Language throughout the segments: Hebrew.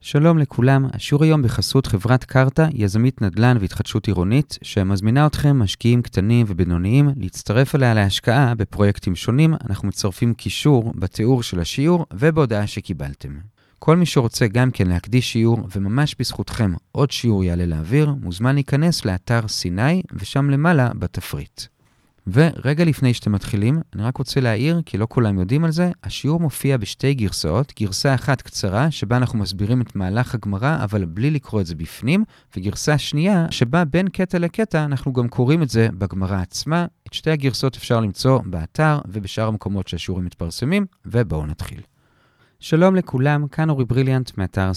שלום לכולם, השיעור היום בחסות חברת קרטה, יזמית נדל"ן והתחדשות עירונית, שמזמינה אתכם משקיעים קטנים ובינוניים להצטרף אליה להשקעה בפרויקטים שונים. אנחנו מצרפים קישור בתיאור של השיעור ובהודעה שקיבלתם. כל מי שרוצה גם כן להקדיש שיעור, וממש בזכותכם עוד שיעור יעלה לאוויר, מוזמן להיכנס לאתר סיני ושם למעלה בתפריט. ורגע לפני שאתם מתחילים, אני רק רוצה להעיר, כי לא כולם יודעים על זה, השיעור מופיע בשתי גרסאות, גרסה אחת קצרה, שבה אנחנו מסבירים את מהלך הגמרא, אבל בלי לקרוא את זה בפנים, וגרסה שנייה, שבה בין קטע לקטע, אנחנו גם קוראים את זה בגמרא עצמה. את שתי הגרסאות אפשר למצוא באתר ובשאר המקומות שהשיעורים מתפרסמים, ובואו נתחיל. שלום לכולם, כאן אורי בריליאנט מאתר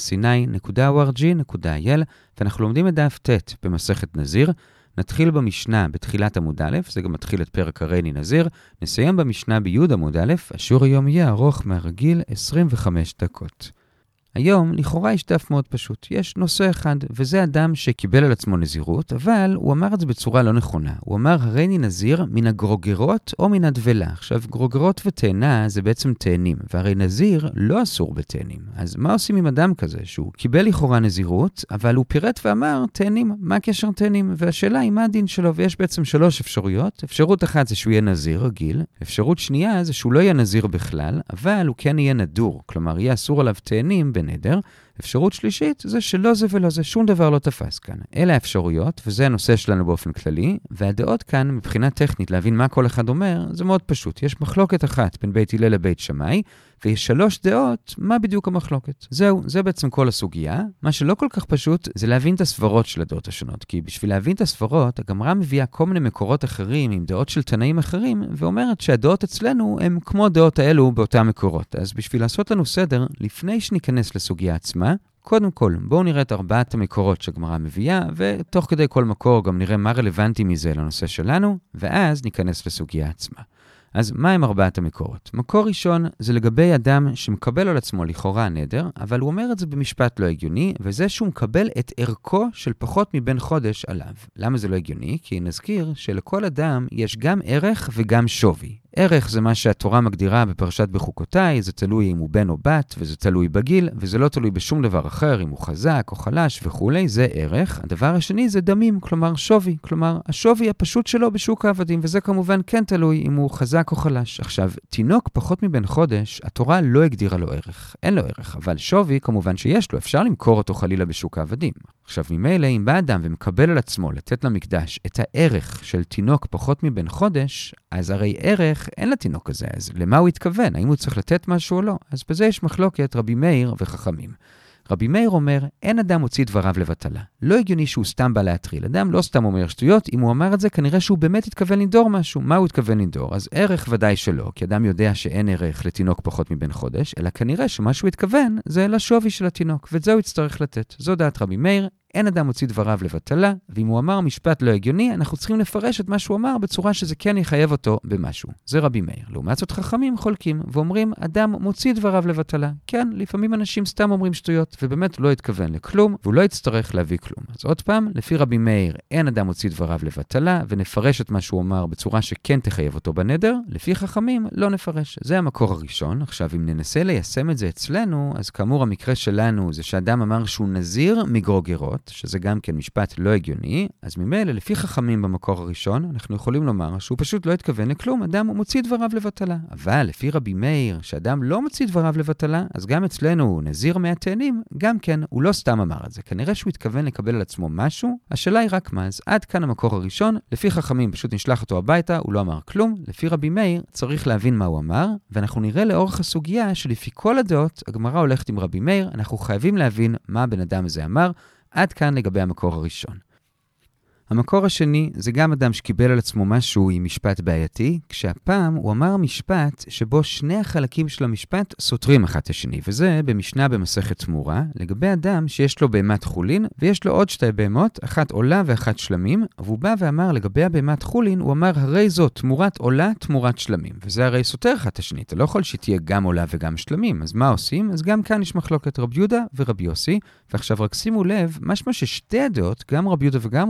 sinai.org.il, ואנחנו לומדים את דף ט' במסכת נזיר. נתחיל במשנה בתחילת עמוד א', זה גם מתחיל את פרק הרייני נזיר, נסיים במשנה ביוד עמוד א', השיעור היום יהיה ארוך מהרגיל 25 דקות. היום לכאורה יש דף מאוד פשוט, יש נושא אחד, וזה אדם שקיבל על עצמו נזירות, אבל הוא אמר את זה בצורה לא נכונה. הוא אמר הרייני נזיר מן הגרוגרות או מן הדבלה. עכשיו גרוגרות ותאנה זה בעצם תאנים, והרי נזיר לא אסור בתאנים. אז מה עושים עם אדם כזה שהוא קיבל לכאורה נזירות, אבל הוא פירט ואמר תאנים, מה קשר תאנים? והשאלה היא מה הדין שלו, ויש בעצם 3 אפשרויות. אפשרות אחת זה שהוא יהיה נזיר רגיל, אפשרות שנייה זה שהוא לא יהיה נזיר בכלל, אבל הוא כן יהיה נדור, כלומר יהיה אסור עליו תאנים בנדר. אפשרות שלישית זה שלא זה ולא זה, שום דבר לא תפס כאן. אלה האפשרויות, וזה הנושא שלנו באופן כללי, והדעות כאן מבחינה טכנית להבין מה כל אחד אומר, זה מאוד פשוט. יש מחלוקת אחת בין בית הלל לבית שמאי, ויש 3 דעות, מה בדיוק המחלוקת? זהו, זה בעצם כל הסוגיה. מה שלא כל כך פשוט זה להבין את הסברות של הדעות השונות, כי בשביל להבין את הסברות, הגמרא מביאה כל מיני מקורות אחרים עם דעות של תנאים אחרים, ואומרת שהדעות אצלנו הם כמו הדעות האלו באותם מקורות. אז בשביל לעשות לנו סדר, לפני שניכנס לסוגיה עצמה, קודם כל, בואו נראה את 4 המקורות שהגמרא מביאה, ותוך כדי כל מקור גם נראה מה רלוונטי מזה לנושא שלנו, ואז ניכנס לסוגיה עצמה. אז מה הם 4 המקורות? מקור ראשון זה לגבי אדם שמקבל על עצמו לכאורה נדר, אבל הוא אומר את זה במשפט לא הגיוני, וזה שהוא מקבל את ערכו של פחות מבין חודש עליו. למה זה לא הגיוני? כי נזכיר שלכל אדם יש גם ערך וגם שווי. ערך זה מה שהתורה מגדירה בפרשת בחוקותיי, זה תלוי אם הוא בן או בת, וזה תלוי בגיל, וזה לא תלוי בשום דבר אחר, אם הוא חזק או חלש וכולי, זה ערך. הדבר השני זה דמים, כלומר שווי, כלומר השווי הפשוט שלו בשוק העבדים, וזה כמובן כן תלוי אם הוא חזק או חלש. עכשיו, תינוק פחות מבין חודש, התורה לא הגדירה לו ערך, אין לו ערך, אבל שווי כמובן שיש לו, אפשר למכור אותו חלילה בשוק העבדים. עכשיו, ממילא, אם בא אדם ומקבל על עצמו לתת למקדש את הערך של תינוק פחות מבין חודש, אז הרי ערך אין לתינוק הזה, אז למה הוא התכוון? האם הוא צריך לתת משהו או לא? אז בזה יש מחלוקת רבי מאיר וחכמים. רבי מאיר אומר, אין אדם מוציא דבריו לבטלה. לא הגיוני שהוא סתם בא להטריל. אדם לא סתם אומר שטויות, אם הוא אמר את זה, כנראה שהוא באמת התכוון לנדור משהו. מה הוא התכוון לנדור? אז ערך ודאי שלא, כי אדם יודע שאין ערך לתינוק פחות מבין חודש, אלא כנראה שמה שהוא התכוון זה לשווי של התינוק, ואת זה הוא יצטרך לתת. זו דעת רבי מאיר, אין אדם מוציא דבריו לבטלה, ואם הוא אמר משפט לא הגיוני, אנחנו צריכים לפרש את מה שהוא אמר בצורה שזה כן יחייב אותו במשהו. זה רבי מאיר. לעומת זאת חכמים חולקים ואומרים, אדם מוציא דבריו לבטלה. כן, לפעמים אנשים סתם אומרים שטויות, ובאמת לא התכוון לכלום, והוא לא יצטרך להביא כלום. אז עוד פעם, לפי רבי מאיר, אין אדם מוציא דבריו לבטלה, ונפרש את מה שהוא אמר בצורה שכן תחייב אותו בנדר. לפי חכמים, לא נפרש. זה המקור הראשון. עכשיו, אם ננסה ליישם את זה אצלנו, אז כאמור, המקרה שלנו זה שאדם אמר שהוא נזיר מגרוגרות, שזה גם כן משפט לא הגיוני, אז ממילא לפי חכמים במקור הראשון, אנחנו יכולים לומר שהוא פשוט לא התכוון לכלום, אדם מוציא דבריו לבטלה. אבל לפי רבי מאיר, שאדם לא מוציא דבריו לבטלה, אז גם אצלנו הוא נזיר מהתאנים, גם כן, הוא לא סתם אמר את זה. כנראה שהוא התכוון לקבל על עצמו משהו, השאלה היא רק מה, אז עד כאן המקור הראשון, לפי חכמים פשוט נשלח אותו הביתה, הוא לא אמר כלום, לפי רבי מאיר צריך להבין מה הוא אמר, ואנחנו נראה לאורך הסוגיה שלפי כל הדעות, הגמרא הולכת עם רבי מאיר, אנחנו חייבים להבין מה הבן אדם הזה אמר, עד כאן לגבי המקור הראשון. המקור השני זה גם אדם שקיבל על עצמו משהו עם משפט בעייתי, כשהפעם הוא אמר משפט שבו שני החלקים של המשפט סותרים אחד את השני, וזה במשנה במסכת תמורה, לגבי אדם שיש לו בהמת חולין, ויש לו עוד 2 בהמות, אחת עולה ואחת שלמים, והוא בא ואמר לגבי הבהמת חולין, הוא אמר הרי זאת תמורת עולה תמורת שלמים, וזה הרי סותר אחד את השני, אתה לא יכול שתהיה גם עולה וגם שלמים, אז מה עושים? אז גם כאן יש מחלוקת רבי יהודה ורבי יוסי, ועכשיו רק שימו לב, משמע ששתי הדעות, גם רבי יהודה וגם רבי יוסי,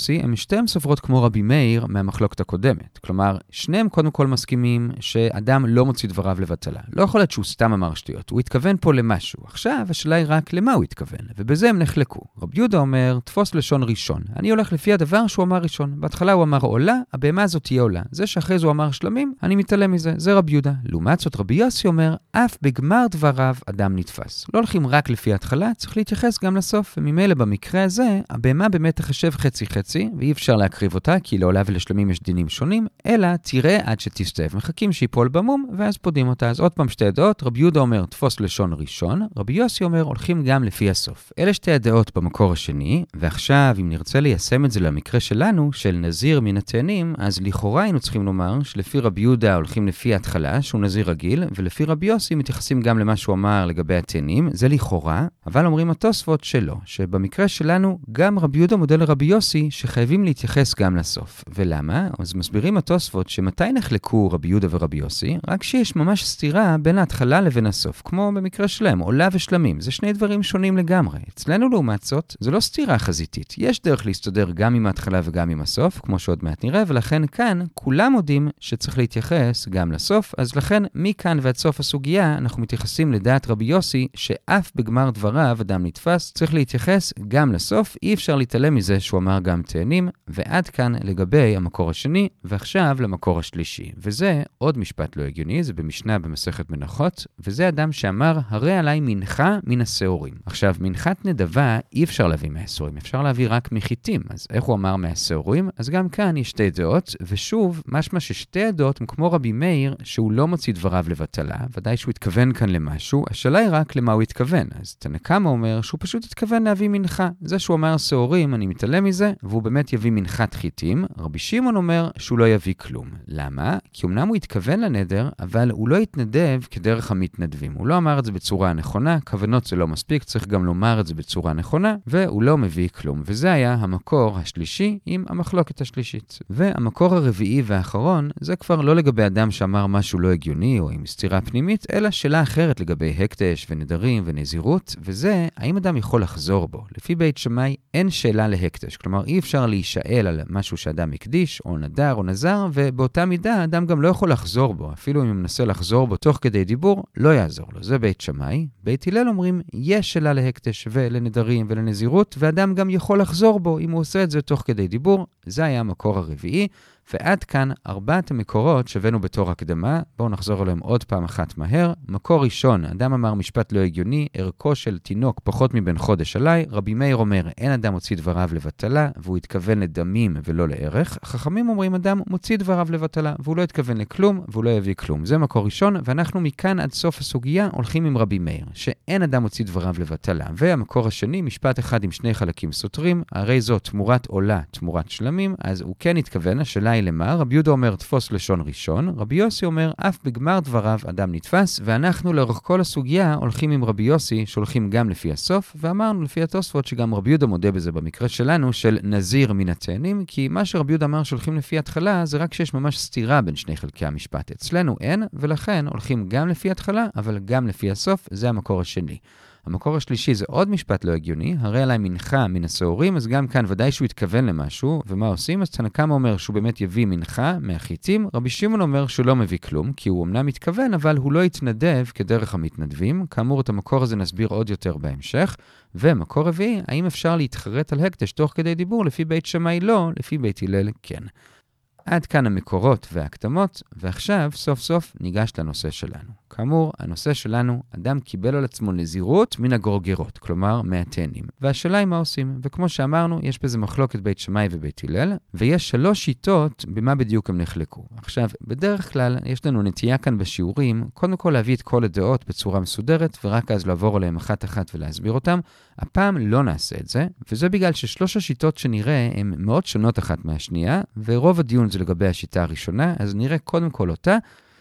יוסי הם שתיהם סוברות כמו רבי מאיר מהמחלוקת הקודמת. כלומר, שניהם קודם כל מסכימים שאדם לא מוציא דבריו לבטלה. לא יכול להיות שהוא סתם אמר שטויות, הוא התכוון פה למשהו. עכשיו השאלה היא רק למה הוא התכוון, ובזה הם נחלקו. רבי יהודה אומר, תפוס לשון ראשון. אני הולך לפי הדבר שהוא אמר ראשון. בהתחלה הוא אמר עולה, הבהמה הזאת תהיה עולה. זה שאחרי זה הוא אמר שלמים, אני מתעלם מזה. זה רבי יהודה. לעומת זאת רבי יוסי אומר, אף בגמר דבריו אדם נתפס. לא הולכים רק לפי ההתחלה, צריך להתייחס גם לסוף. וממילא במקרה הזה, הבהמה באמת תחשב חצי-חצי, ואי אפשר להקריב אותה, כי לעולה ולשלמים יש דינים שונים, אלא תראה עד שתסתב. מחכים שיפול במום, ואז פודים אותה. אז עוד פעם שתי דעות, רבי יהודה אומר, תפוס לשון ראשון, רבי יוסי אומר, הולכים גם לפי הסוף. אלה שתי הדעות במקור השני, ועכשיו, אם נרצה ליישם את זה למקרה שלנו, של נזיר מן התאנים, אז לכאורה היינו צריכים לומר שלפי רבי יהודה הולכים לפי ההתחלה, שהוא נזיר רגיל, ולפי רבי יוסי מתייחסים גם למה שהוא אמר לגבי התאנים, זה לכאורה, אבל אומרים התוספות שלא, שבמקרה שלנו גם רבי יהודה מודה לרבי יוסי שחייבים להתייחס גם לסוף. ולמה? אז מסבירים התוספות שמתי נחלקו רבי יהודה ורבי יוסי, רק שיש ממש סתירה בין ההתחלה לבין הסוף, כמו במקרה שלהם, עולה ושלמים. זה שני דברים שונים לגמרי. אצלנו לעומת זאת, זה לא סתירה חזיתית. יש דרך להסתדר גם עם ההתחלה וגם עם הסוף, כמו שעוד מעט נראה, ולכן כאן כולם יודעים שצריך להתייחס גם לסוף, אז לכן מכאן ועד סוף הסוגיה אנחנו מתייחסים לדעת רבי יוסי שאף בגמר דבריו אדם נתפס, צריך להתייחס גם לסוף, אי אפשר להתעלם מזה שהוא אמר גם תאנים, ועד כאן לגבי המקור השני, ועכשיו למקור השלישי. וזה עוד משפט לא הגיוני, זה במשנה במסכת מנחות, וזה אדם שאמר, הרי עליי מנחה מן השעורים. עכשיו, מנחת נדבה אי אפשר להביא מהשעורים, אפשר להביא רק מחיתים, אז איך הוא אמר מהשעורים? אז גם כאן יש שתי דעות, ושוב, משמע ששתי הדעות הם כמו רבי מאיר, שהוא לא מוציא דבריו לבטלה, ודאי שהוא התכוון כאן למשהו, השאלה היא רק למה הוא התכוון. אז תנא קמא אומר שהוא פשוט התכוון להביא מנחה. זה שהוא אמר שעורים, אני מתעלם מזה, והוא באמת יביא מנחת חיטים. רבי שמעון אומר שהוא לא יביא כלום. למה? כי אמנם הוא התכוון לנדר, אבל הוא לא התנדב כדרך המתנדבים. הוא לא אמר את זה בצורה נכונה, כוונות זה לא מספיק, צריך גם לומר את זה בצורה נכונה, והוא לא מביא כלום. וזה היה המקור השלישי עם המחלוקת השלישית. והמקור הרביעי והאחרון, זה כבר לא לגבי אדם שאמר משהו לא הגיוני או עם סתירה פנימית, אלא שאלה אחרת לגבי הקדש ונדרים ונזירות, וזה האם אדם יכול לחזור בו. לפי בית שמאי אין שאלה להקדש, כלומר אי אפשר להישאל על משהו שאדם הקדיש או נדר או נזר, ובאותה מידה אדם גם לא יכול לחזור בו, אפילו אם הוא מנסה לחזור בו תוך כדי דיבור, לא יעזור לו. זה בית שמאי. בית הלל אומרים יש שאלה להקדש ולנדרים ולנזירות, ואדם גם יכול לחזור בו אם הוא עושה את זה תוך כדי דיבור. זה היה המקור הרביעי. ועד כאן ארבעת המקורות שבאנו בתור הקדמה, בואו נחזור עליהם עוד פעם אחת מהר. מקור ראשון, אדם אמר משפט לא הגיוני, ערכו של תינוק פחות מבן חודש עליי. רבי מאיר אומר, אין אדם מוציא דבריו לבטלה, והוא התכוון לדמים ולא לערך. חכמים אומרים, אדם מוציא דבריו לבטלה, והוא לא התכוון לכלום, והוא לא יביא כלום. זה מקור ראשון, ואנחנו מכאן עד סוף הסוגיה הולכים עם רבי מאיר, שאין אדם מוציא דבריו לבטלה. והמקור השני, משפט אחד עם שני חלקים סותרים, הרי זו תמורת עולה, תמורת שלמים, אז הוא כן התכוון, השאלה היא למה? רבי יהודה אומר תפוס לשון ראשון, רבי יוסי אומר אף בגמר דבריו אדם נתפס, ואנחנו לאורך כל הסוגיה הולכים עם רבי יוסי, שהולכים גם לפי הסוף, ואמרנו לפי התוספות שגם רבי יהודה מודה בזה במקרה שלנו של נזיר מן התאנים, כי מה שרבי יהודה אמר שהולכים לפי התחלה זה רק שיש ממש סתירה בין שני חלקי המשפט. אצלנו אין, ולכן הולכים גם לפי התחלה, אבל גם לפי הסוף, זה המקור השני. המקור השלישי זה עוד משפט לא הגיוני, הרי עליי מנחה מן השעורים, אז גם כאן ודאי שהוא התכוון למשהו, ומה עושים? אז תנא קמא אומר שהוא באמת יביא מנחה מהחיטים, רבי שמעון אומר שהוא לא מביא כלום, כי הוא אמנם מתכוון, אבל הוא לא יתנדב כדרך המתנדבים. כאמור, את המקור הזה נסביר עוד יותר בהמשך. ומקור רביעי, האם אפשר להתחרט על הקדש תוך כדי דיבור? לפי בית שמאי לא, לפי בית הלל כן. עד כאן המקורות וההקדמות, ועכשיו סוף סוף ניגש לנושא שלנו. כאמור, הנושא שלנו, אדם קיבל על עצמו נזירות מן הגורגרות, כלומר מהתאנים. והשאלה היא מה עושים, וכמו שאמרנו, יש בזה מחלוקת בית שמאי ובית הלל, ויש 3 שיטות במה בדיוק הם נחלקו. עכשיו, בדרך כלל יש לנו נטייה כאן בשיעורים, קודם כל להביא את כל הדעות בצורה מסודרת, ורק אז לעבור עליהם אחת ולהסביר אותם. הפעם לא נעשה את זה, וזה בגלל ש3 השיטות שנראה הן מאוד שונות אחת מהשנייה, ורוב הדיון זה לגבי השיטה הראשונה, אז נראה קודם כל אותה,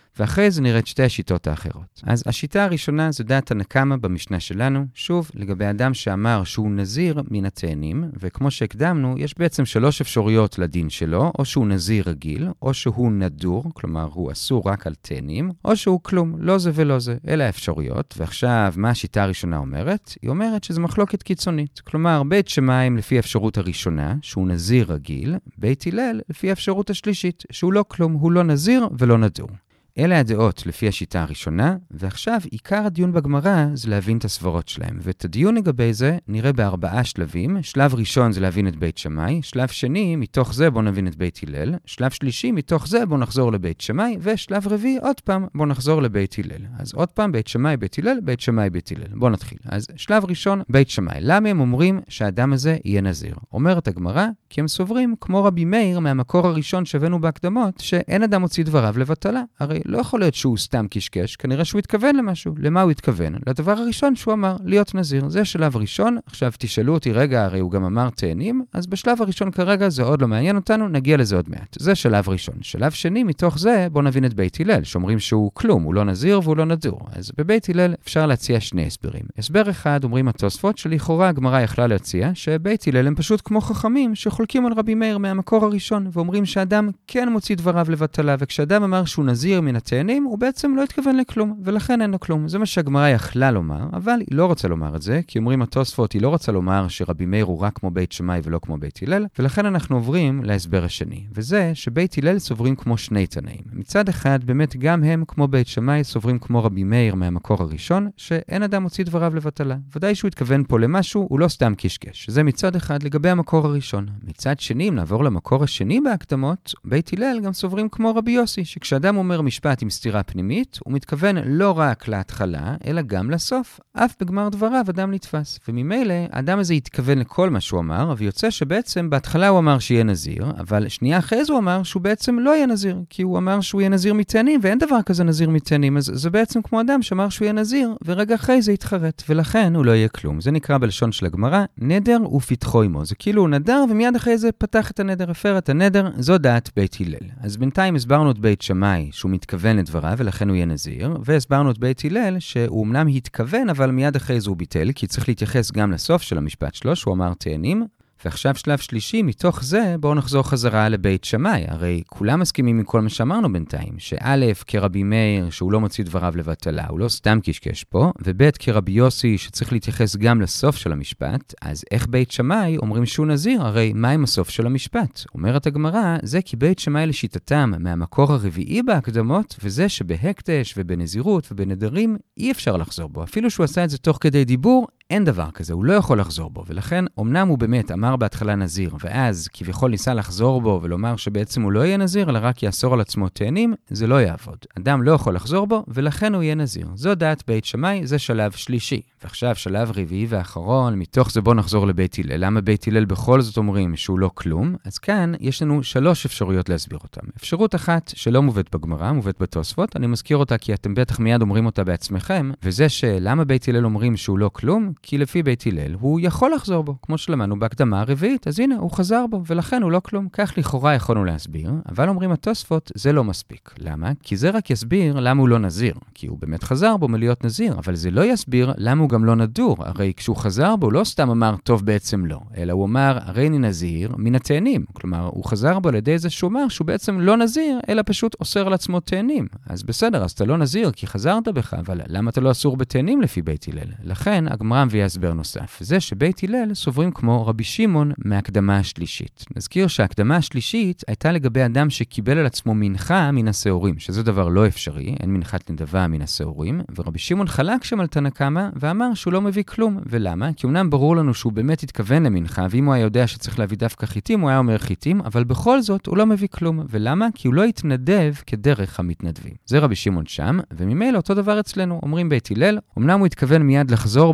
ואחרי זה נראה את שתי השיטות האחרות. אז השיטה הראשונה זו דעת תנא קמא במשנה שלנו, שוב, לגבי אדם שאמר שהוא נזיר מן התאנים, וכמו שהקדמנו, יש בעצם 3 אפשרויות לדין שלו, או שהוא נזיר רגיל, או שהוא נדור, כלומר הוא אסור רק על תאנים, או שהוא כלום, לא זה ולא זה. אלה האפשרויות, ועכשיו מה השיטה הראשונה אומרת? היא אומרת שזה מחלוקת קיצונית. כלומר, בית שמאי לפי האפשרות הראשונה, שהוא נזיר רגיל, בית הלל לפי האפשרות השלישית, שהוא לא כלום, הוא לא נזיר ולא נדור. אלה הדעות לפי השיטה הראשונה, ועכשיו עיקר הדיון בגמרא זה להבין את הסברות שלהם. ואת הדיון לגבי זה נראה ב4 שלבים. שלב ראשון זה להבין את בית שמאי, שלב שני מתוך זה בוא נבין את בית הלל, שלב שלישי מתוך זה בוא נחזור לבית שמאי, ושלב רביעי עוד פעם בוא נחזור לבית הלל. אז עוד פעם בית שמאי, בית הלל, בית שמאי, בית הלל. בוא נתחיל. אז שלב ראשון, בית שמאי. למה הם אומרים שהאדם הזה יהיה נזיר? אומרת הגמרא, כי הם סוברים כמו רבי מאיר מהמקור הראשון שהבאנו בהקדמות, שאין אדם מוציא דבריו לבטלה. הרי לא יכול להיות שהוא סתם קשקש, כנראה שהוא התכוון למשהו. למה הוא התכוון? לדבר הראשון שהוא אמר, להיות נזיר. זה שלב ראשון. עכשיו תשאלו אותי, רגע, הרי הוא גם אמר תאנים, אז בשלב הראשון כרגע זה עוד לא מעניין אותנו, נגיע לזה עוד מעט. זה שלב ראשון. שלב שני, מתוך זה, בוא נבין את בית הלל, שאומרים שהוא כלום, הוא לא נזיר והוא לא נדור. אז בבית הלל אפשר להציע 2 הסברים. הסבר אחד, אומרים התוספות, שלכאורה הגמרא יכלה להציע, שבית הלל הם פשוט כמו חכמים שחולקים על רבי מאיר מהמקור הראשון, ואומרים שאדם כן מוציא דבריו לבטלה, וכשאדם אמר שהוא נזיר מן התאנים, הוא בעצם לא התכוון לכלום, ולכן אין לו כלום. זה מה שהגמרא יכלה לומר, אבל היא לא רוצה לומר את זה, כי אומרים התוספות, היא לא רוצה לומר שרבי מאיר הוא רק כמו בית שמאי ולא כמו בית הלל, ולכן אנחנו עוברים להסבר השני, וזה שבית הלל סוברים כמו 2 תנאים. מצד אחד, באמת גם הם כמו בית שמאי סוברים כמו רבי מאיר מהמקור הראשון, שאין אדם מוציא דבריו לבטלה. ודאי שהוא התכוון פה למשהו, הוא לא סתם קשקש. זה מצד אחד לגבי המקור הראשון. מצד שני, אם נעבור למקור השני בהקדמות, בית הלל גם סוברים כמו רבי יוסי, שכשאדם אומר משפט עם סתירה פנימית, הוא מתכוון לא רק להתחלה, אלא גם לסוף. אף בגמר דבריו אדם נתפס. וממילא, האדם הזה התכוון לכל מה שהוא אמר, ויוצא שבעצם בהתחלה הוא אמר שיהיה נזיר, אבל שנייה אחרי זה הוא אמר שהוא בעצם לא יהיה נזיר, כי הוא אמר שהוא יהיה נזיר מתאנים, ואין דבר כזה נזיר מתאנים, אז זה בעצם כמו אדם שאמר שהוא יהיה נזיר, ורגע אחרי זה יתחרט, ולכן הוא לא יהיה כלום. זה נקרא בלשון של הגמרא, נדר ופתחו עמו. זה כאילו הוא נדר, ומיד אחרי זה פתח את הנדר, הפר את הנדר, זו דעת בית הלל. אז בינתיים הסברנו את בית שמאי שהוא מתכוון לדבריו, ולכן הוא יהיה נזיר, והסברנו את בית הלל שהוא אמנם התכוון, אבל מיד אחרי זה הוא ביטל, כי צריך להתייחס גם לסוף של המשפט שלו, שהוא אמר תאנים. ועכשיו שלב שלישי, מתוך זה בואו נחזור חזרה לבית שמאי. הרי כולם מסכימים עם כל מה שאמרנו בינתיים, שא' כרבי מאיר שהוא לא מוציא דבריו לבטלה, הוא לא סתם קשקש פה, וב' כרבי יוסי שצריך להתייחס גם לסוף של המשפט, אז איך בית שמאי אומרים שהוא נזיר? הרי מה עם הסוף של המשפט? אומרת הגמרא, זה כי בית שמאי לשיטתם מהמקור הרביעי בהקדמות, וזה שבהקדש ובנזירות ובנדרים אי אפשר לחזור בו. אפילו שהוא עשה את זה תוך כדי דיבור, אין דבר כזה, הוא לא יכול לחזור בו, ולכן אמנם הוא באמת אמר בהתחלה נזיר, ואז כביכול ניסה לחזור בו ולומר שבעצם הוא לא יהיה נזיר, אלא רק יאסור על עצמו תאנים, זה לא יעבוד. אדם לא יכול לחזור בו, ולכן הוא יהיה נזיר. זו דעת בית שמאי, זה שלב שלישי. ועכשיו שלב רביעי ואחרון, מתוך זה בוא נחזור לבית הלל. למה בית הלל בכל זאת אומרים שהוא לא כלום? אז כאן יש לנו 3 אפשרויות להסביר אותם. אפשרות אחת שלא מובאת בגמרא, מובאת בתוספות, אני מזכיר אותה כי אתם בטח מיד אומרים אותה בעצמכם, וזה שלמה בית הלל אומרים שהוא לא כלום? כי לפי בית הלל הוא יכול לחזור בו, כמו שלמדנו בהקדמה הרביעית, אז הנה, הוא חזר בו, ולכן הוא לא כלום. כך לכאורה יכולנו להסביר, אבל אומרים התוספות, זה לא מספיק. למה? כי זה רק יסביר למה הוא לא נזיר, כי הוא באמת חזר בו מלהיות נזיר, אבל זה לא יסביר למה הוא גם לא נדור. הרי כשהוא חזר בו, לא סתם אמר טוב בעצם לא, אלא הוא אמר, הרי אני נזיר מן התאנים. כלומר, הוא חזר בו על ידי זה שהוא אמר שהוא בעצם לא נזיר, אלא פשוט אוסר על עצמו תאנים. אז בסדר, אז אתה לא נזיר כי חזרת בך, אבל למה אתה לא אסור בתאנים לפי בית הלל? לכן, הגמרא מביאה הסבר נוסף. זה שבית הלל סוברים כמו רבי שמעון מהקדמה השלישית. נזכיר שההקדמה השלישית הייתה לגבי אדם שקיבל על עצמו מנחה מן השעורים, שזה דבר לא אפשרי, אין מנחת נדבה מן השעורים, ורבי שמעון חלק שם על תנא קמא ואמר שהוא לא מביא כלום. ולמה? כי אמנם ברור לנו שהוא באמת התכוון למנחה, ואם הוא היה יודע שצריך להביא דווקא חיטים, הוא היה אומר חיטים, אבל בכל זאת הוא לא מביא כלום. ולמה? כי הוא לא התנדב כדרך המתנדבים. זה רבי שמעון שם, וממילא אותו דבר אצלנו. אומרים בית הלל, אמנם הוא התכוון מיד לחזור בו מלהיות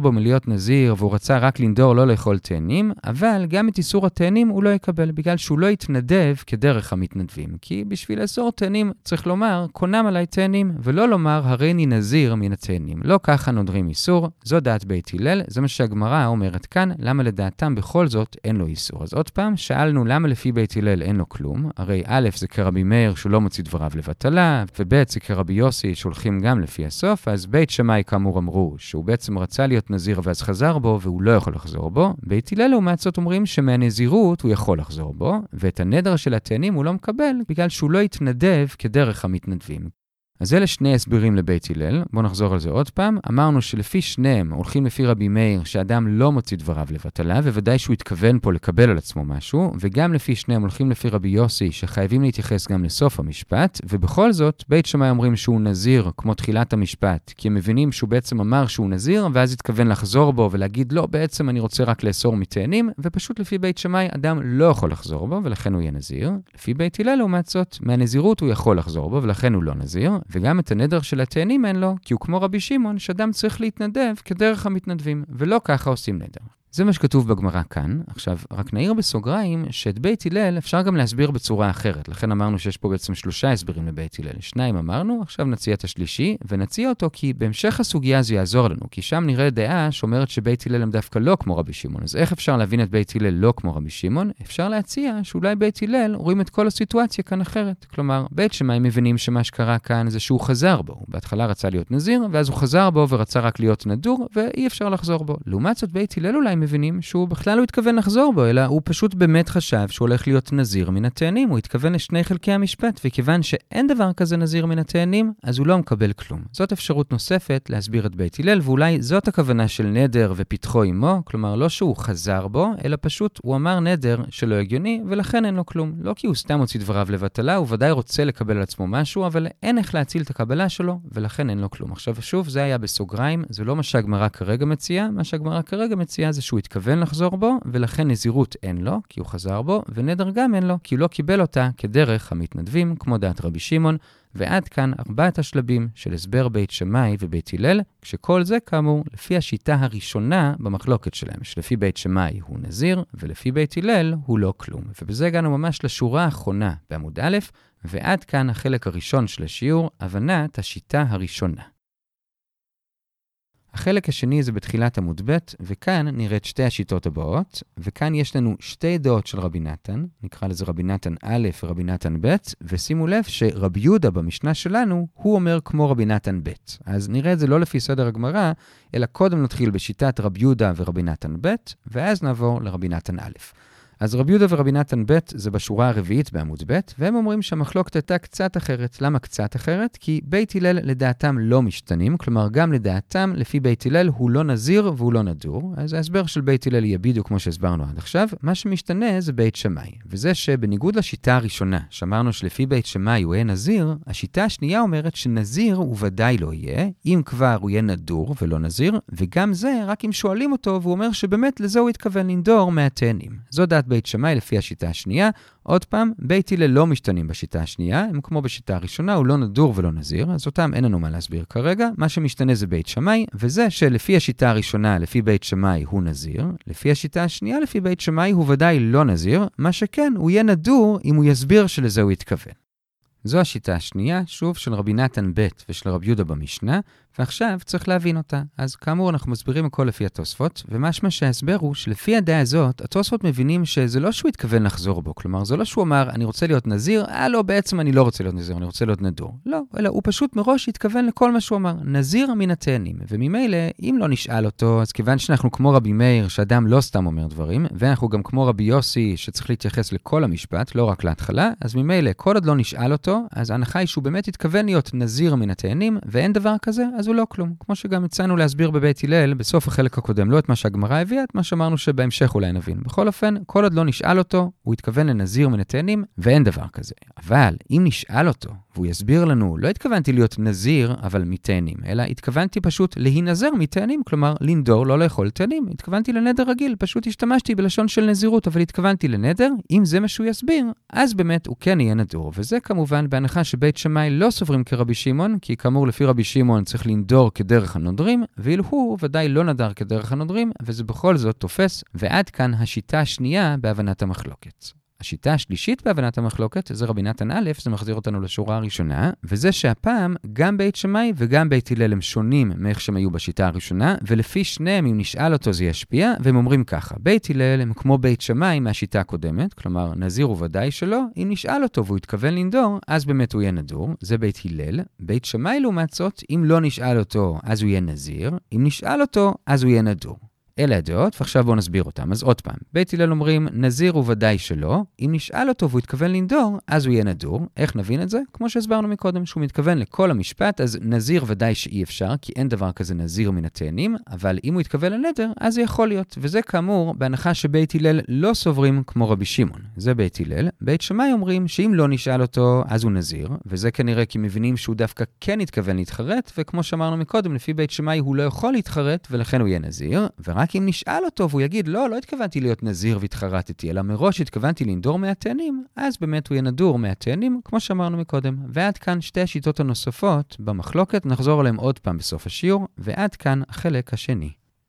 להיות נזיר והוא רצה רק לנדור לא לאכול תאנים, אבל גם את איסור התאנים הוא לא יקבל, בגלל שהוא לא יתנדב כדרך המתנדבים. כי בשביל לאסור תאנים צריך לומר, קונם עליי תאנים, ולא לומר, הריני נזיר מן התאנים. לא ככה נודרים איסור, זו דעת בית הלל, זה מה שהגמרא אומרת כאן, למה לדעתם בכל זאת אין לו איסור. אז עוד פעם, שאלנו למה לפי בית הלל אין לו כלום, הרי א' זה כרבי מאיר שהוא לא מוציא דבריו לבטלה, וב' זה כרבי יוסי שהולכים גם לפי הסוף, אז בית שמאי כאמור אמרו שהוא בעצם רצה להיות נזיר ואז חזר בו והוא לא יכול לחזור בו. בית הלל לעומת זאת אומרים שמהנזירות הוא יכול לחזור בו, ואת הנדר של התאנים הוא לא מקבל בגלל שהוא לא יתנדב כדרך המתנדבים. אז אלה שני הסברים לבית הלל, בואו נחזור על זה עוד פעם. אמרנו שלפי שניהם הולכים לפי רבי מאיר שאדם לא מוציא דבריו לבטלה, וודאי שהוא התכוון פה לקבל על עצמו משהו, וגם לפי שניהם הולכים לפי רבי יוסי שחייבים להתייחס גם לסוף המשפט, ובכל זאת בית שמאי אומרים שהוא נזיר כמו תחילת המשפט, כי הם מבינים שהוא בעצם אמר שהוא נזיר, ואז התכוון לחזור בו ולהגיד לא, בעצם אני רוצה רק לאסור מתאנים, ופשוט לפי בית שמאי אדם לא יכול לחזור בו ולכן הוא יהיה נזיר. לפי בית הלל לעומת זאת, מהנזירות הוא יכול לחזור בו ולכן הוא לא נזיר. וגם את הנדר של התאנים אין לו, כי הוא כמו רבי שמעון, שאדם צריך להתנדב כדרך המתנדבים, ולא ככה עושים נדר. זה מה שכתוב בגמרא כאן. עכשיו, רק נעיר בסוגריים שאת בית הלל אפשר גם להסביר בצורה אחרת. לכן אמרנו שיש פה בעצם 3 הסברים לבית הלל. 2 אמרנו, עכשיו נציע את השלישי, ונציע אותו כי בהמשך הסוגיה זה יעזור לנו, כי שם נראה דעה שאומרת שבית הלל הם דווקא לא כמו רבי שמעון. אז איך אפשר להבין את בית הלל לא כמו רבי שמעון? אפשר להציע שאולי בית הלל רואים את כל הסיטואציה כאן אחרת. כלומר, בית שמאי מבינים שמה שקרה כאן זה שהוא חזר בו. הוא בהתחלה רצה להיות נזיר, ואז הוא חזר בו ורצה רק להיות נדור, ואי אפשר לחזור בו. לעומת זאת, בית הלל אולי מבינים שהוא בכלל לא התכוון לחזור בו, אלא הוא פשוט באמת חשב שהוא הולך להיות נזיר מן התאנים. הוא התכוון לשני חלקי המשפט, וכיוון שאין דבר כזה נזיר מן התאנים, אז הוא לא מקבל כלום. זאת אפשרות נוספת להסביר את בית הלל, ואולי זאת הכוונה של נדר ופתחו עמו, כלומר לא שהוא חזר בו, אלא פשוט הוא אמר נדר שלא הגיוני, ולכן אין לו כלום. לא כי הוא סתם הוציא דבריו לבטלה, הוא ודאי רוצה לקבל על עצמו משהו, אבל אין איך להציל את הקבלה שלו, ולכן אין לו כלום. עכשיו שוב, זה היה בסוגריים, זה לא מה שהגמרא כרגע מציעה. מה שהגמרא כרגע מציעה זה שהוא התכוון לחזור בו, ולכן נזירות אין לו, כי הוא חזר בו, ונדר גם אין לו, כי הוא לא קיבל אותה כדרך המתנדבים, כמו דעת רבי שמעון. ועד כאן 4 השלבים של הסבר בית שמאי ובית הלל, כשכל זה כאמור לפי השיטה הראשונה במחלוקת שלהם, שלפי בית שמאי הוא נזיר, ולפי בית הלל הוא לא כלום. ובזה הגענו ממש לשורה האחרונה בעמוד א', ועד כאן החלק הראשון של השיעור, הבנת השיטה הראשונה. החלק השני זה בתחילת עמוד ב', וכאן נראית 2 השיטות הבאות, וכאן יש לנו 2 דעות של רבי נתן, נקרא לזה רבי נתן א' ורבי נתן ב', ושימו לב שרבי יהודה במשנה שלנו, הוא אומר כמו רבי נתן ב'. אז נראה את זה לא לפי סדר הגמרא, אלא קודם נתחיל בשיטת רבי יהודה ורבי נתן ב', ואז נעבור לרבי נתן א'. אז רבי יהודה ורבי נתן ב' זה בשורה הרביעית בעמוד ב', והם אומרים שהמחלוקת הייתה קצת אחרת. למה קצת אחרת? כי בית הלל לדעתם לא משתנים, כלומר גם לדעתם לפי בית הלל הוא לא נזיר והוא לא נדור. אז ההסבר של בית הלל יהיה בדיוק כמו שהסברנו עד עכשיו. מה שמשתנה זה בית שמאי, וזה שבניגוד לשיטה הראשונה, שאמרנו שלפי בית שמאי הוא יהיה נזיר, השיטה השנייה אומרת שנזיר הוא ודאי לא יהיה, אם כבר הוא יהיה נדור ולא נזיר, וגם זה רק אם שואלים אותו והוא אומר שבאמת לזה הוא התכוון לנדור מהתאנים. זו דעת בית שמאי לפי השיטה השנייה. עוד פעם, בית הלל לא משתנים בשיטה השנייה, הם כמו בשיטה הראשונה, הוא לא נדור ולא נזיר, אז אותם אין לנו מה להסביר כרגע. מה שמשתנה זה בית שמאי, וזה שלפי השיטה הראשונה, לפי בית שמאי הוא נזיר, לפי השיטה השנייה, לפי בית שמאי הוא ודאי לא נזיר, מה שכן, הוא יהיה נדור אם הוא יסביר שלזה הוא יתכוון. זו השיטה השנייה, שוב של רבי נתן ב' ושל רבי יהודה במשנה, ועכשיו צריך להבין אותה. אז כאמור אנחנו מסבירים הכל לפי התוספות, ומשמע שההסבר הוא שלפי הדעה הזאת, התוספות מבינים שזה לא שהוא התכוון לחזור בו, כלומר זה לא שהוא אמר אני רוצה להיות נזיר, לא בעצם אני לא רוצה להיות נזיר, אני רוצה להיות נדור. לא, אלא הוא פשוט מראש התכוון לכל מה שהוא אמר, נזיר מן התאנים. וממילא, אם לא נשאל אותו, אז כיוון שאנחנו כמו רבי מאיר, שאדם לא סתם אומר דברים, ואנחנו גם כמו רבי יוסי, שצריך להתייחס לכל המשפט, לא רק להתחלה, אז ממילא, כל עוד לא נשאל אותו, אז ההנחה היא שהוא באמת התכוון להיות נזיר מן התאנים, ואין דבר כזה, אז הוא לא כלום. כמו שגם הצענו להסביר בבית הלל, בסוף החלק הקודם, לא את מה שהגמרא הביאה, את מה שאמרנו שבהמשך אולי נבין. בכל אופן, כל עוד לא נשאל אותו, הוא התכוון לנזיר מן התאנים, ואין דבר כזה. אבל אם נשאל אותו, והוא יסביר לנו, לא התכוונתי להיות נזיר, אבל מתאנים, אלא התכוונתי פשוט להינזר מתאנים, כלומר, לנדור, לא לאכול תאנים. התכוונתי לנדר רגיל, פשוט השתמשתי בלשון של נזירות, אבל התכוונתי לנדר. אם זה מה שהוא יסביר, אז באמת הוא כן יהיה נדור. וזה כמובן בהנחה שבית שמאי לא סוברים כרבי שמעון, כי כאמור לפי רבי שמעון צריך לנדור כדרך הנודרים, ואילו הוא ודאי לא נדר כדרך הנודרים, וזה בכל זאת תופס, ועד כאן השיטה השנייה בהבנת המחלוקת. השיטה השלישית בהבנת המחלוקת זה רבי נתן א', זה מחזיר אותנו לשורה הראשונה, וזה שהפעם גם בית שמאי וגם בית הלל הם שונים מאיך שהם היו בשיטה הראשונה, ולפי שניהם אם נשאל אותו זה ישפיע, והם אומרים ככה, בית הלל הם כמו בית שמאי מהשיטה הקודמת, כלומר נזיר הוא ודאי שלא, אם נשאל אותו והוא יתכוון לנדור, אז באמת הוא יהיה נדור, זה בית הלל. בית שמאי לעומת זאת, אם לא נשאל אותו אז הוא יהיה נזיר, אם נשאל אותו אז הוא יהיה נדור. אלה הדעות, ועכשיו בואו נסביר אותם. אז עוד פעם, בית הלל אומרים, נזיר הוא ודאי שלא, אם נשאל אותו והוא יתכוון לנדור, אז הוא יהיה נדור. איך נבין את זה? כמו שהסברנו מקודם, שהוא מתכוון לכל המשפט, אז נזיר ודאי שאי אפשר, כי אין דבר כזה נזיר מן התאנים, אבל אם הוא יתכוון לנדר, אז זה יכול להיות. וזה כאמור, בהנחה שבית הלל לא סוברים כמו רבי שמעון. זה בית הלל. בית שמאי אומרים שאם לא נשאל אותו, אז הוא נזיר, וזה כנראה כי מבינים שהוא דווקא כן יתכוון להתחרט, וכמו שאמרנו מקודם, לפי בית שמאי הוא לא יכול להתחרט, ולכן הוא יהיה נזיר, ורק אם נשאל אותו והוא יגיד, לא התכוונתי להיות נזיר והתחרטתי, אלא מראש התכוונתי לנדור מהתאנים, אז באמת הוא יהיה נדור מהתאנים, כמו שאמרנו מקודם. ועד כאן שתי השיטות הנוספות במחלוקת, נחזור עליהם עוד פעם בסוף השיעור, ועד כאן החלק השני.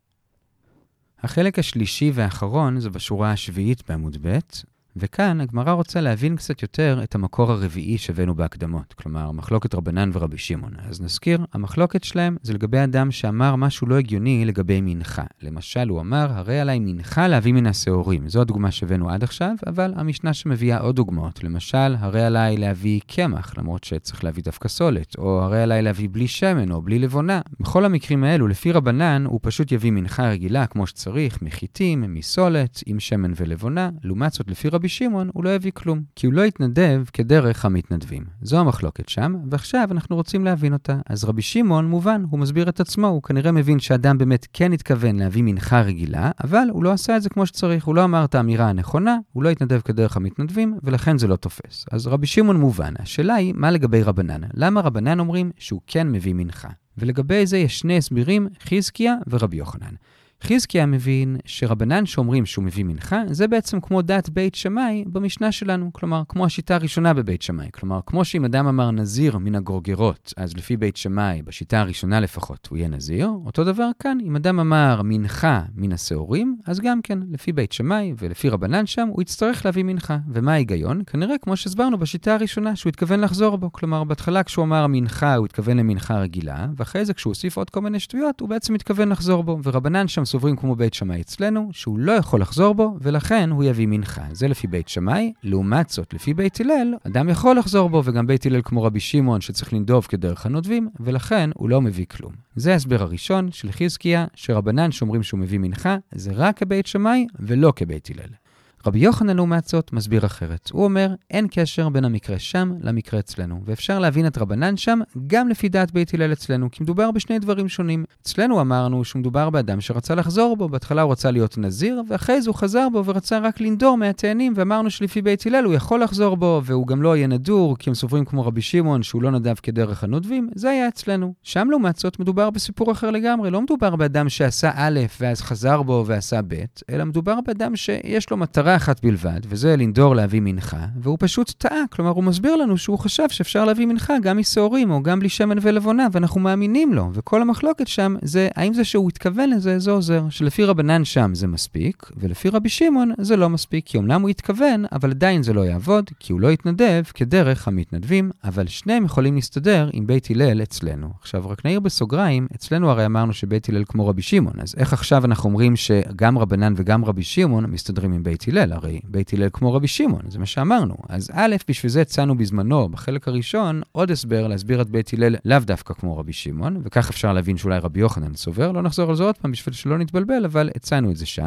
החלק השלישי והאחרון זה בשורה השביעית בעמוד ב', וכאן הגמרא רוצה להבין קצת יותר את המקור הרביעי שהבאנו בהקדמות, כלומר מחלוקת רבנן ורבי שמעון. אז נזכיר, המחלוקת שלהם זה לגבי אדם שאמר משהו לא הגיוני לגבי מנחה. למשל הוא אמר, הרי עליי מנחה להביא מן השעורים. זו הדוגמה שהבאנו עד עכשיו, אבל המשנה שמביאה עוד דוגמאות. למשל, הרי עליי להביא קמח, למרות שצריך להביא דווקא סולת, או הרי עליי להביא בלי שמן או בלי לבונה. בכל המקרים האלו, לפי רבנן, הוא פשוט יביא מנחה רגילה כמו שצריך, מחיטים, מסולת, עם שמן ולבונה. לעומת זאת, לפי רבי שמעון הוא לא הביא כלום, כי הוא לא התנדב כדרך המתנדבים. זו המחלוקת שם, ועכשיו אנחנו רוצים להבין אותה. אז רבי שמעון מובן, הוא מסביר את עצמו, הוא כנראה מבין שאדם באמת כן התכוון להביא מנחה רגילה, אבל הוא לא עשה את זה כמו שצריך, הוא לא אמר את האמירה הנכונה, הוא לא התנדב כדרך המתנדבים, ולכן זה לא תופס. אז רבי שמעון מובן, השאלה היא מה לגבי רבנן? למה רבנן אומרים שהוא כן מביא מנחה? ולגבי זה יש שני הסבירים, חזקיה ורבי יוחנן. חזקיה מבין שרבנן שאומרים שהוא מביא מנחה, זה בעצם כמו דת בית שמאי במשנה שלנו, כלומר, כמו השיטה הראשונה בבית שמאי, כלומר, כמו שאם אדם אמר נזיר מן הגרוגרות, אז לפי בית שמאי, בשיטה הראשונה לפחות, הוא יהיה נזיר, אותו דבר כאן, אם אדם אמר מנחה מן השעורים, אז גם כן, לפי בית שמאי ולפי רבנן שם, הוא יצטרך להביא מנחה. ומה ההיגיון? כנראה, כמו שהסברנו בשיטה הראשונה, שהוא התכוון לחזור בו, כלומר, בהתחלה כשהוא אמר מנחה, הוא התכוון למנחה רגילה, ואחרי זה כשהוא הוסיף עוד כל מיני שטויות, הוא בעצם התכוון לחזור בו, ורבנן שם סוברים כמו בית שמאי אצלנו, שהוא לא יכול לחזור בו, ולכן הוא יביא מנחה. זה לפי בית שמאי. לעומת זאת, לפי בית הלל, אדם יכול לחזור בו, וגם בית הלל כמו רבי שמעון שצריך לנדוב כדרך הנודבים, ולכן הוא לא מביא כלום. זה ההסבר הראשון של חזקיה, שרבנן שאומרים שהוא מביא מנחה, זה רק כבית שמאי ולא כבית הלל. רבי יוחנן לעומת זאת מסביר אחרת. הוא אומר, אין קשר בין המקרה שם למקרה אצלנו, ואפשר להבין את רבנן שם גם לפי דעת בית הלל אצלנו, כי מדובר בשני דברים שונים. אצלנו אמרנו שמדובר באדם שרצה לחזור בו, בהתחלה הוא רצה להיות נזיר, ואחרי זה הוא חזר בו ורצה רק לנדור מהתאנים, ואמרנו שלפי בית הלל הוא יכול לחזור בו, והוא גם לא יהיה נדור, כי הם סוברים כמו רבי שמעון שהוא לא נדב כדרך הנודבים. זה היה אצלנו. שם לעומת זאת מדובר בסיפור אחר לגמרי. לא מדובר באדם שעשה א' ואז חזר בו ועשה ב', אלא מדובר באדם שיש לו מטרה אחת בלבד, וזה לנדור להביא מנחה, והוא פשוט טעה. כלומר, הוא מסביר לנו שהוא חשב שאפשר להביא מנחה גם משעורים או גם בלי שמן ולבונה, ואנחנו מאמינים לו. וכל המחלוקת שם זה, האם זה שהוא התכוון לזה, זה עוזר. שלפי רבנן שם זה מספיק, ולפי רבי שמעון זה לא מספיק, כי אומנם הוא התכוון, אבל עדיין זה לא יעבוד, כי הוא לא יתנדב כדרך המתנדבים, אבל שניהם יכולים להסתדר עם בית הלל אצלנו. עכשיו, רק נעיר בסוגריים, אצלנו הרי אמרנו שבית הלל כמו רבי שמעון, אז איך עכשיו אנחנו אומרים שגם רבנן וגם רבי שמעון מסתדרים עם בית הלל? הרי בית הלל כמו רבי שמעון, זה מה שאמרנו. אז א', בשביל זה הצענו בזמנו, בחלק הראשון, עוד הסבר להסביר את בית הלל לאו דווקא כמו רבי שמעון, וכך אפשר להבין שאולי רבי יוחנן סובר, לא נחזור על זה עוד פעם בשביל שלא נתבלבל, אבל הצענו את זה שם.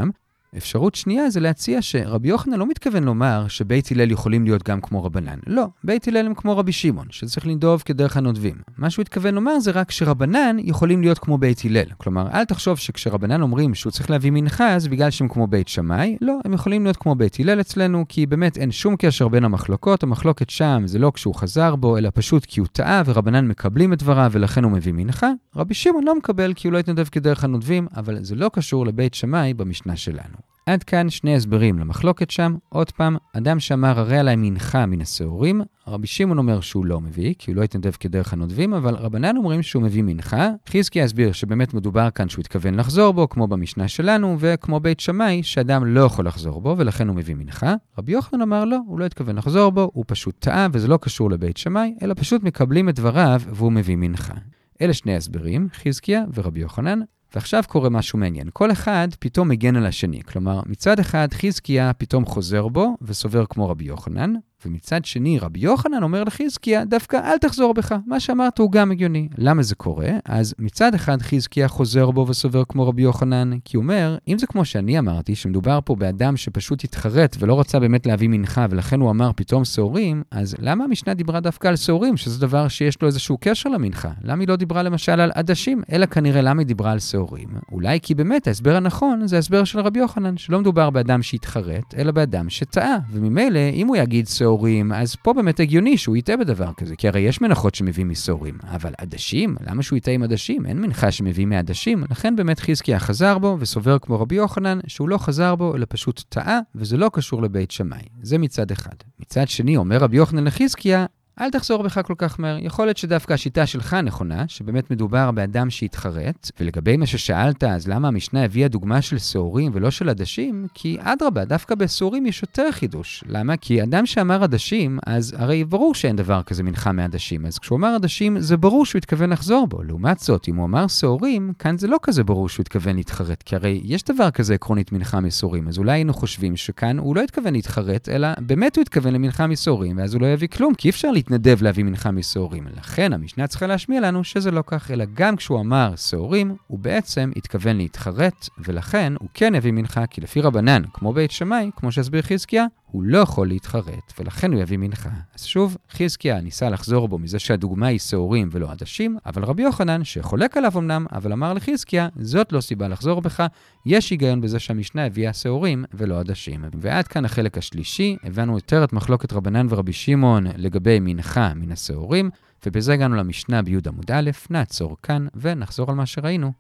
אפשרות שנייה זה להציע שרבי יוחנן לא מתכוון לומר שבית הלל יכולים להיות גם כמו רבנן. לא, בית הלל הם כמו רבי שמעון, שצריך לנדוב כדרך הנודבים. מה שהוא התכוון לומר זה רק שרבנן יכולים להיות כמו בית הלל. כלומר, אל תחשוב שכשרבנן אומרים שהוא צריך להביא מנחה, אז בגלל שהם כמו בית שמאי, לא, הם יכולים להיות כמו בית הלל אצלנו, כי באמת אין שום קשר בין המחלוקות. המחלוקת שם זה לא כשהוא חזר בו, אלא פשוט כי הוא טעה ורבנן מקבלים את דבריו ולכן הוא מביא מנחה. רבי שמעון לא מקבל כי הוא לא התנדב כדרך הנודבים, אבל זה לא קשור לבית שמאי במשנה שלנו. עד כאן שני הסברים למחלוקת שם. עוד פעם, אדם שאמר הרי עליי מנחה מן השעורים, רבי שמעון אומר שהוא לא מביא, כי הוא לא התנדב כדרך הנודבים, אבל רבנן אומרים שהוא מביא מנחה. חזקיה הסביר שבאמת מדובר כאן שהוא התכוון לחזור בו, כמו במשנה שלנו, וכמו בית שמאי, שאדם לא יכול לחזור בו, ולכן הוא מביא מנחה. רבי יוחנן אמר לא, הוא לא התכוון לחזור בו, הוא פשוט טעה, וזה לא קשור לבית שמאי, אלא פשוט מקבלים את דבריו, והוא מביא מנחה. אלה שני הסברים, חזקיה ורבי יוחנן. ועכשיו קורה משהו מעניין. כל אחד פתאום מגן על השני. כלומר, מצד אחד חזקיה פתאום חוזר בו וסובר כמו רבי יוחנן, ומצד שני רבי יוחנן אומר לחזקיה, דווקא אל תחזור בך. מה שאמרת הוא גם הגיוני. למה זה קורה? אז מצד אחד חזקיה חוזר בו וסובר כמו רבי יוחנן, כי הוא אומר, אם זה כמו שאני אמרתי, שמדובר פה באדם שפשוט התחרט ולא רצה באמת להביא מנחה, ולכן הוא אמר פתאום שעורים, אז למה המשנה דיברה דווקא על שעורים, שזה דבר שיש לו איזשהו קשר למנחה? למה היא לא דיברה למשל על עדשים, אלא כנראה למה היא דיברה על שעורים? אולי כי באמת ההסבר הנכון זה ההסבר של רבי יוחנן, שלא מדובר באדם שהתחרט, אלא באדם שטעה. וממילא, אם הוא יגיד שעורים, אז פה באמת הגיוני שהוא יטעה בדבר כזה, כי הרי יש מנחות שמביאים משעורים, אבל עדשים, למה שהוא יטעה עם עדשים? אין מנחה שמביאים מעדשים, לכן באמת חזקיה חזר בו וסובר כמו רבי יוחנן, שהוא לא חזר בו, אלא פשוט טעה, וזה לא קשור לבית שמאי. זה מצד אחד. מצד שני, אומר רבי יוחנן לחזקיה, אל תחזור בך כל כך מהר. יכול להיות שדווקא השיטה שלך נכונה, שבאמת מדובר באדם שהתחרט, ולגבי מה ששאלת, אז למה המשנה הביאה דוגמה של שעורים ולא של עדשים? כי אדרבה, דווקא בשעורים יש יותר חידוש. למה? כי אדם שאמר עדשים, אז הרי ברור שאין דבר כזה מנחה מעדשים. אז כשהוא אמר עדשים, זה ברור שהוא התכוון לחזור בו. לעומת זאת, אם הוא אמר שעורים, כאן זה לא כזה ברור שהוא התכוון להתחרט, כי הרי יש דבר כזה עקרונית מנחה משעורים. אז אולי היינו חושבים שכאן הוא לא התכוון להתחרט, אלא באמת הוא התכוון למנחה משעורים, ואז הוא לא יביא כלום, כי אפשר להתנדב להביא מנחה משעורים. לכן המשנה צריכה להשמיע לנו שזה לא כך, אלא גם כשהוא אמר שעורים, הוא בעצם התכוון להתחרט, ולכן הוא כן יביא מנחה, כי לפי רבנן, כמו בית שמאי, כמו שהסביר חזקיה, הוא לא יכול להתחרט, ולכן הוא יביא מנחה. אז שוב, חזקיה ניסה לחזור בו מזה שהדוגמה היא שעורים ולא עדשים, אבל רבי יוחנן, שחולק עליו אמנם, אבל אמר לחזקיה, זאת לא סיבה לחזור בך, יש היגיון בזה שהמשנה הביאה שעורים ולא עדשים. ועד כאן החלק השלישי, הבנו יותר את מחלוקת רבנן ורבי שמעון לגבי מנחה מן השעורים, ובזה הגענו למשנה בי' עמוד א', נעצור כאן ונחזור על מה שראינו.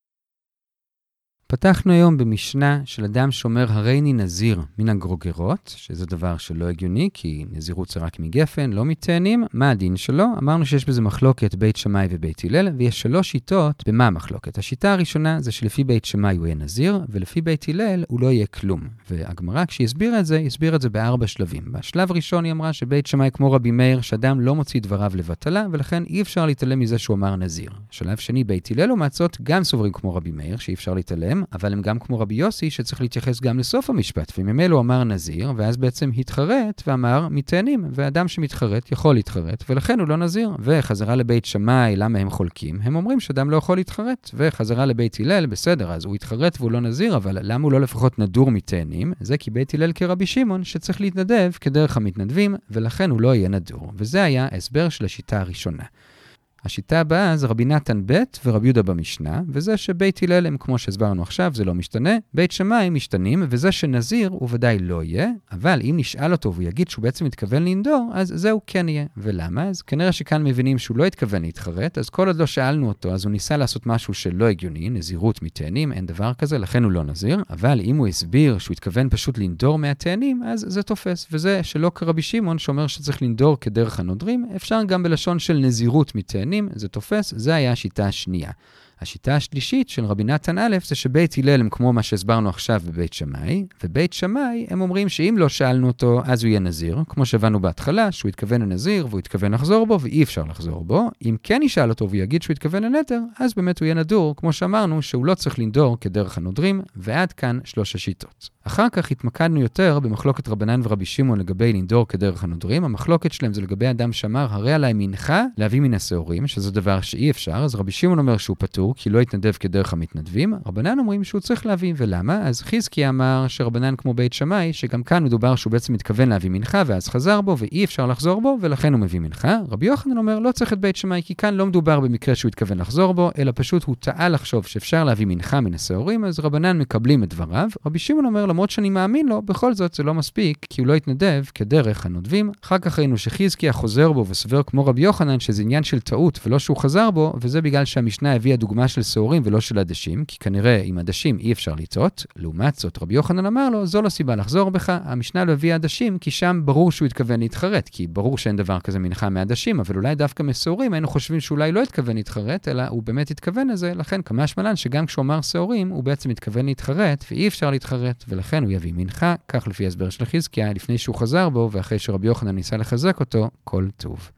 פתחנו היום במשנה של אדם שאומר הריני נזיר מן הגרוגרות, שזה דבר שלא הגיוני, כי נזירות זה רק מגפן, לא מתאנים. מה הדין שלו? אמרנו שיש בזה מחלוקת בית שמאי ובית הלל, ויש 3 שיטות במה המחלוקת. השיטה הראשונה זה שלפי בית שמאי הוא יהיה נזיר, ולפי בית הלל הוא לא יהיה כלום. והגמרא כשהיא הסבירה את זה, היא הסבירה את זה ב4 שלבים. בשלב ראשון היא אמרה שבית שמאי כמו רבי מאיר, שאדם לא מוציא דבריו לבטלה, ולכן אי אפשר להתעלם מזה שהוא אמר נזיר. שלב שני, בית הלל ומעצות גם סוברים כמו רבי מאיר, שאי אפשר להתעלם, אבל הם גם כמו רבי יוסי שצריך להתייחס גם לסוף המשפט, וממילא הוא אמר נזיר, ואז בעצם התחרט ואמר מתאנים, ואדם שמתחרט יכול להתחרט, ולכן הוא לא נזיר. וחזרה לבית שמאי, למה הם חולקים? הם אומרים שאדם לא יכול להתחרט, וחזרה לבית הלל, בסדר, אז הוא התחרט והוא לא נזיר, אבל למה הוא לא לפחות נדור מתאנים? זה כי בית הלל כרבי שמעון שצריך להתנדב כדרך המתנדבים, ולכן הוא לא יהיה נדור. וזה היה הסבר של השיטה הראשונה. השיטה הבאה זה רבי נתן ב' ורבי יהודה במשנה, וזה שבית הלל הם כמו שהסברנו עכשיו, זה לא משתנה, בית שמאי משתנים, וזה שנזיר הוא ודאי לא יהיה, אבל אם נשאל אותו והוא יגיד שהוא בעצם מתכוון לנדור, אז זהו כן יהיה. ולמה? אז כנראה שכאן מבינים שהוא לא התכוון להתחרט, אז כל עוד לא שאלנו אותו, אז הוא ניסה לעשות משהו שלא הגיוני, נזירות מתאנים, אין דבר כזה, לכן הוא לא נזיר, אבל אם הוא הסביר שהוא התכוון פשוט לנדור מהתאנים, אז זה תופס, וזה שלא כרבי שמעון שאומר שצריך לנדור כדרך הנודרים, אפשר גם בלשון של נזירות מתאנים, זה תופס, זה היה השיטה השנייה. השיטה השלישית של רבי נתן א' זה שבית הלל הם כמו מה שהסברנו עכשיו בבית שמאי, ובית שמאי הם אומרים שאם לא שאלנו אותו אז הוא יהיה נזיר, כמו שהבנו בהתחלה שהוא התכוון לנזיר והוא התכוון לחזור בו ואי אפשר לחזור בו. אם כן נשאל אותו ויגיד שהוא התכוון לנדר, אז באמת הוא יהיה נדור, כמו שאמרנו שהוא לא צריך לנדור כדרך הנודרים, ועד כאן 3 השיטות. אחר כך התמקדנו יותר במחלוקת רבנן ורבי שמעון לגבי לנדור כדרך הנודרים. המחלוקת שלהם זה לגבי אדם שאמר הרי עליי מנחה להביא מן השעורים, שזה דבר שאי אפשר, אז רבי שמעון אומר שהוא פטור, אסור, כי לא יתנדב כדרך המתנדבים, רבנן אומרים שהוא צריך להביא, ולמה? אז חזקיה אמר שרבנן כמו בית שמאי, שגם כאן מדובר שהוא בעצם מתכוון להביא מנחה, ואז חזר בו, ואי אפשר לחזור בו, ולכן הוא מביא מנחה. רבי יוחנן אומר, לא צריך את בית שמאי, כי כאן לא מדובר במקרה שהוא התכוון לחזור בו, אלא פשוט הוא טעה לחשוב שאפשר להביא מנחה מן השעורים, אז רבנן מקבלים את דבריו. רבי שמעון אומר, למרות שאני מאמין לו, בכל זאת זה לא מספיק, כי הוא לא יתנדב כדרך הנודבים. אחר כך ראינו שחזקיה חוזר בו וסבר כמו רבי יוחנן שזה עניין של טעות ולא שהוא חזר בו, וזה בגלל שהמשנה הביאה דוגמה של שעורים ולא של עדשים, כי כנראה עם עדשים אי אפשר לטעות. לעומת זאת, רבי יוחנן אמר לו, זו לא סיבה לחזור בך, המשנה לא הביאה עדשים, כי שם ברור שהוא התכוון להתחרט, כי ברור שאין דבר כזה מנחה מעדשים, אבל אולי דווקא משעורים היינו חושבים שאולי לא התכוון להתחרט, אלא הוא באמת התכוון לזה, לכן כמה שמלן שגם כשהוא אמר שעורים, הוא בעצם התכוון להתחרט, ואי אפשר להתחרט, ולכן הוא יביא מנחה, כך לפי הסבר של חזקיה, לפני שהוא חזר בו, ואחרי שרבי יוחנן ניסה לחזק אותו, כל טוב.